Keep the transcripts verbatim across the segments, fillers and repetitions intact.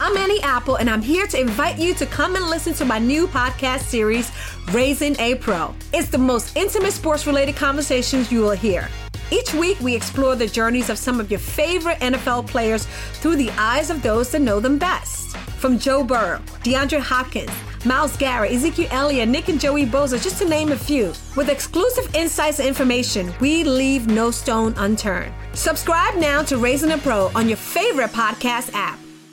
I'm Annie Apple, and I'm here to invite you to come and listen to my new podcast series, Raising a Pro. It's the most intimate sports-related conversations you will hear. Each week, we explore the journeys of some of your favorite N F L players through the eyes of those that know them best. From Joe Burrow, DeAndre Hopkins, Myles Garrett, Ezekiel Elliott, Nick and Joey Bosa, just to name a few. With exclusive insights and information, we leave no stone unturned. Subscribe now to Raising a Pro on your favorite podcast app.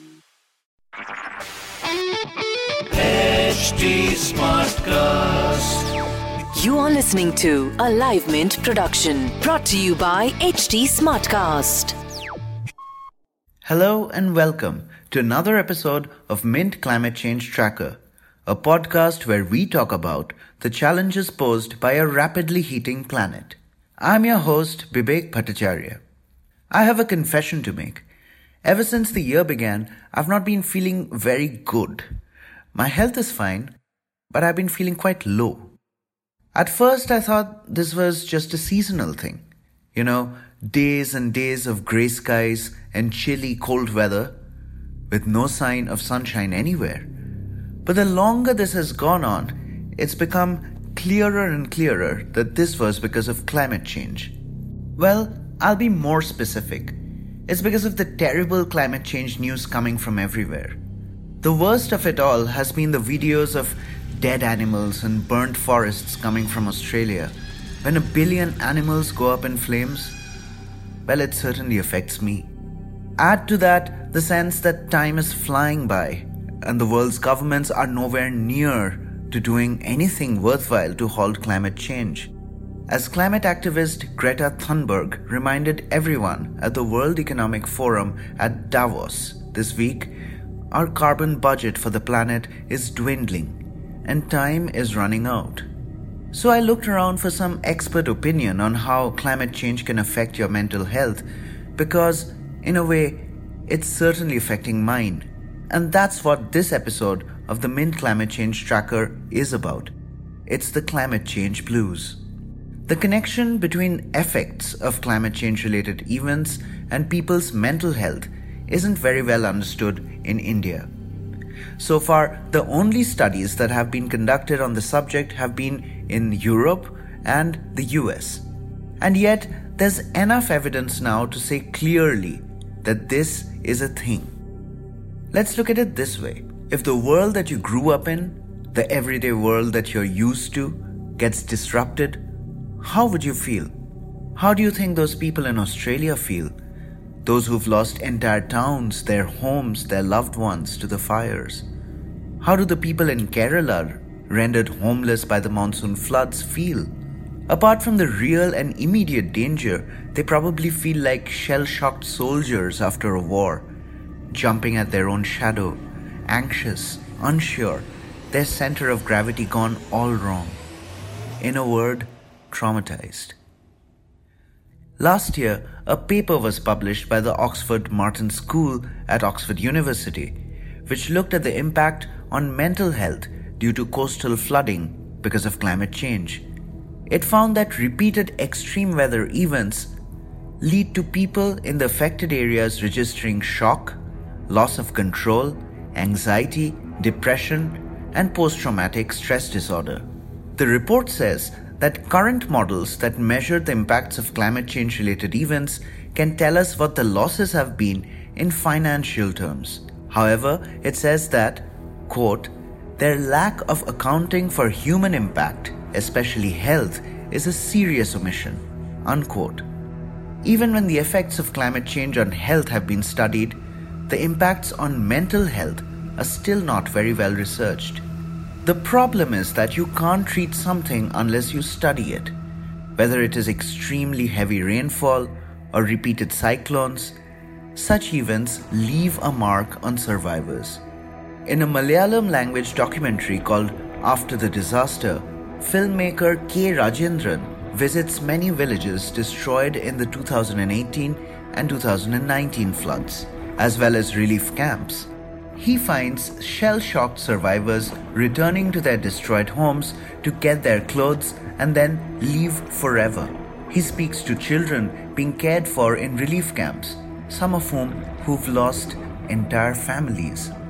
H D Smartcast. You are listening to a Live Mint production brought to you by H D Smartcast. Hello and welcome to another episode of Mint Climate Change Tracker, a podcast where we talk about the challenges posed by a rapidly heating planet. I'm your host, Bibek Bhattacharya. I have a confession to make. Ever since the year began, I've not been feeling very good. My health is fine, but I've been feeling quite low. At first, I thought this was just a seasonal thing. You know, days and days of grey skies and chilly cold weather with no sign of sunshine anywhere. But the longer this has gone on, it's become clearer and clearer that this was because of climate change. Well, I'll be more specific. It's because of the terrible climate change news coming from everywhere. The worst of it all has been the videos of dead animals and burnt forests coming from Australia. When a billion animals go up in flames, well, it certainly affects me. Add to that the sense that time is flying by and the world's governments are nowhere near to doing anything worthwhile to halt climate change. As climate activist Greta Thunberg reminded everyone at the World Economic Forum at Davos this week, our carbon budget for the planet is dwindling and time is running out. So I looked around for some expert opinion on how climate change can affect your mental health because, in a way, it's certainly affecting mine. And that's what this episode of the Mint Climate Change Tracker is about. It's the climate change blues. The connection between effects of climate change related events and people's mental health isn't very well understood in India. So far, the only studies that have been conducted on the subject have been in Europe and the U S. And yet, there's enough evidence now to say clearly that this is a thing. Let's look at it this way. If the world that you grew up in, the everyday world that you're used to, gets disrupted, how would you feel? How do you think those people in Australia feel? Those who've lost entire towns, their homes, their loved ones to the fires? How do the people in Kerala, rendered homeless by the monsoon floods, feel? Apart from the real and immediate danger, they probably feel like shell-shocked soldiers after a war, jumping at their own shadow, anxious, unsure, their center of gravity gone all wrong. In a word, traumatized. Last year, a paper was published by the Oxford Martin School at Oxford University, which looked at the impact on mental health due to coastal flooding because of climate change. It found that repeated extreme weather events lead to people in the affected areas registering shock, loss of control, anxiety, depression, and post-traumatic stress disorder. The report says that current models that measure the impacts of climate change-related events can tell us what the losses have been in financial terms. However, it says that, quote, their lack of accounting for human impact, especially health, is a serious omission, unquote. Even when the effects of climate change on health have been studied, the impacts on mental health are still not very well researched. The problem is that you can't treat something unless you study it. Whether it is extremely heavy rainfall or repeated cyclones, such events leave a mark on survivors. In a Malayalam language documentary called After the Disaster, filmmaker K. Rajendran visits many villages destroyed in the two thousand eighteen and two thousand nineteen floods, as well as relief camps. He finds shell-shocked survivors returning to their destroyed homes to get their clothes and then leave forever. He speaks to children being cared for in relief camps, some of whom who've lost entire families.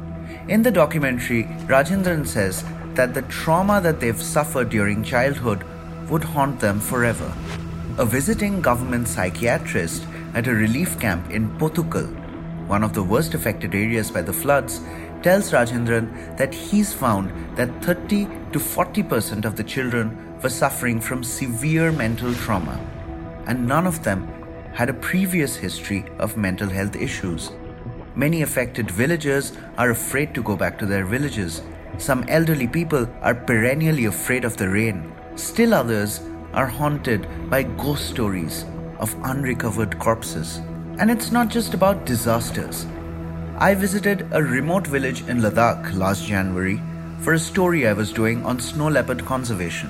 In the documentary, Rajendran says that the trauma that they've suffered during childhood would haunt them forever. A visiting government psychiatrist at a relief camp in Pothukal, one of the worst affected areas by the floods, tells Rajendran that he's found that thirty to forty percent of the children were suffering from severe mental trauma, and none of them had a previous history of mental health issues. Many affected villagers are afraid to go back to their villages. Some elderly people are perennially afraid of the rain. Still others are haunted by ghost stories of unrecovered corpses. And it's not just about disasters. I visited a remote village in Ladakh last January for a story I was doing on snow leopard conservation.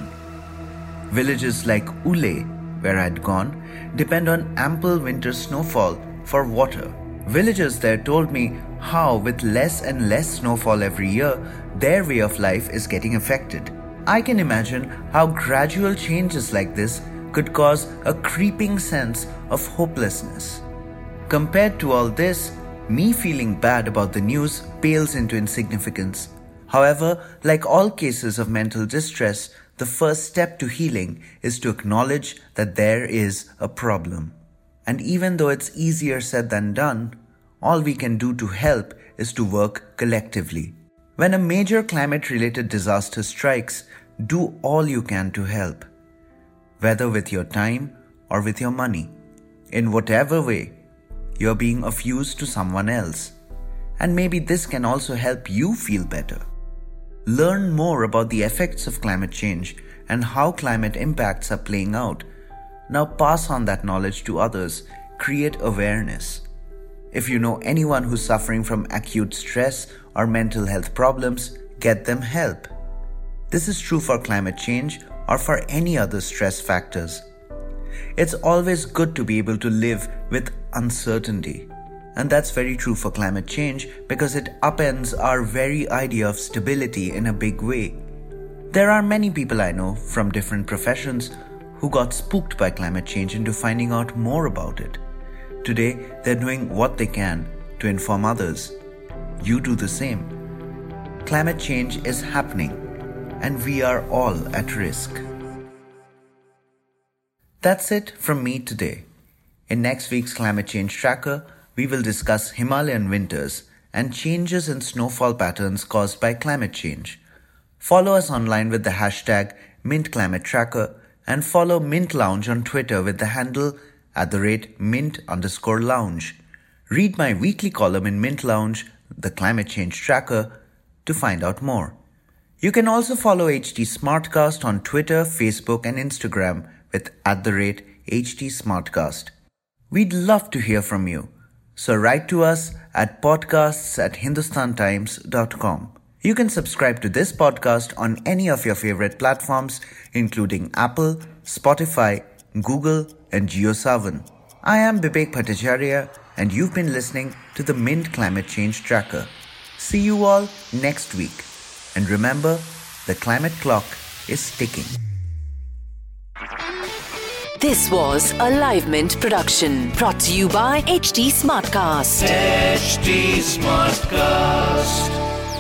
Villages like Ule, where I'd gone, depend on ample winter snowfall for water. Villagers there told me how, with less and less snowfall every year, their way of life is getting affected. I can imagine how gradual changes like this could cause a creeping sense of hopelessness. Compared to all this, me feeling bad about the news pales into insignificance. However, like all cases of mental distress, the first step to healing is to acknowledge that there is a problem. And even though it's easier said than done, all we can do to help is to work collectively. When a major climate-related disaster strikes, do all you can to help, whether with your time or with your money. In whatever way, you're being of use to someone else. And maybe this can also help you feel better. Learn more about the effects of climate change and how climate impacts are playing out. Now pass on that knowledge to others. Create awareness. If you know anyone who's suffering from acute stress or mental health problems, get them help. This is true for climate change or for any other stress factors. It's always good to be able to live with uncertainty. And that's very true for climate change because it upends our very idea of stability in a big way. There are many people I know from different professions who got spooked by climate change into finding out more about it. Today, they're doing what they can to inform others. You do the same. Climate change is happening, and we are all at risk. That's it from me today. In next week's Climate Change Tracker, we will discuss Himalayan winters and changes in snowfall patterns caused by climate change. Follow us online with the hashtag MintClimateTracker and follow Mint Lounge on Twitter with the handle at the rate mint underscore lounge. Read my weekly column in Mint Lounge, the Climate Change Tracker, to find out more. You can also follow H T Smartcast on Twitter, Facebook and Instagram with at the rate H T Smartcast. We'd love to hear from you, so write to us at podcasts at hindustan times dot com. You can subscribe to this podcast on any of your favorite platforms, including Apple, Spotify, Google, and JioSaavn. I am Bibek Bhattacharya, and you've been listening to the Mint Climate Change Tracker. See you all next week. And remember, the climate clock is ticking. This was a Live Mint production brought to you by H T Smartcast. H T Smartcast.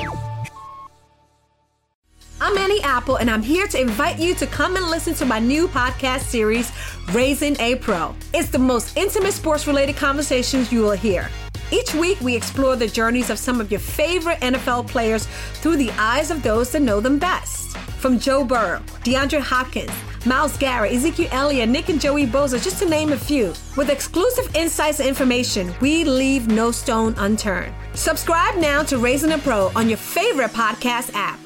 I'm Annie Apple, and I'm here to invite you to come and listen to my new podcast series, Raising a Pro. It's the most intimate sports-related conversations you will hear. Each week, we explore the journeys of some of your favorite N F L players through the eyes of those that know them best. From Joe Burrow, DeAndre Hopkins, Myles Garrett, Ezekiel Elliott, Nick and Joey Bosa, just to name a few. With exclusive insights and information, we leave no stone unturned. Subscribe now to Raising a Pro on your favorite podcast app.